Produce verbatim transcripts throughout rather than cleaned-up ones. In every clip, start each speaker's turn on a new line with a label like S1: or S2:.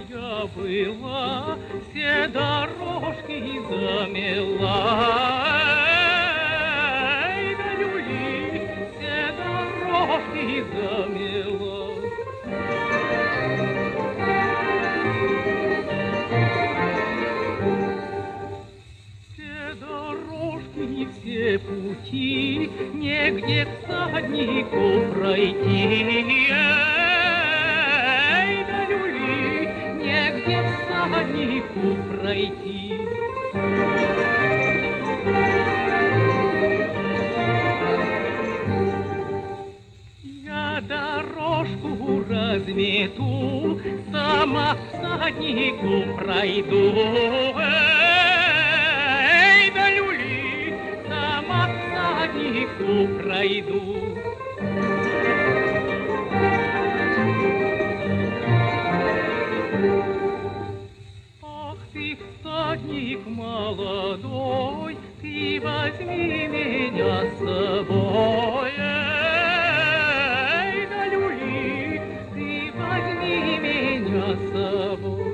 S1: я была, все дорожки замела. Эй, да люли, все дорожки замела. Все дорожки, все пути, негде всаднику пройти. Эй, да люли, негде всаднику пройти. Я дорожку размету, сама всаднику пройду. Эй, да люли, сама всаднику пройду. Ах ты, всадник молодой, ты возьми меня с собой. Эй, да люли, ты возьми меня с собой.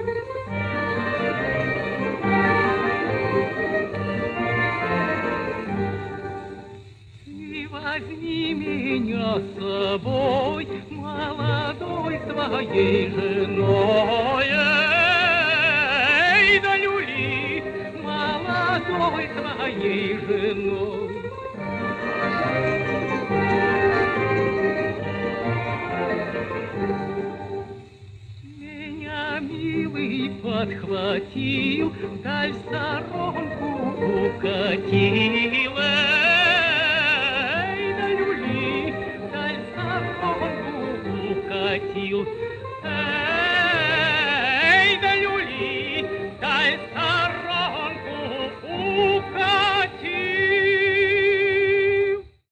S1: Ты возьми меня с собой, молодой, своей женой. Эй, да люли, молодой, своей женой. Меня милый подхватил, даль в сторонку укатил. Эй, да люли, даль в сторонку укатил.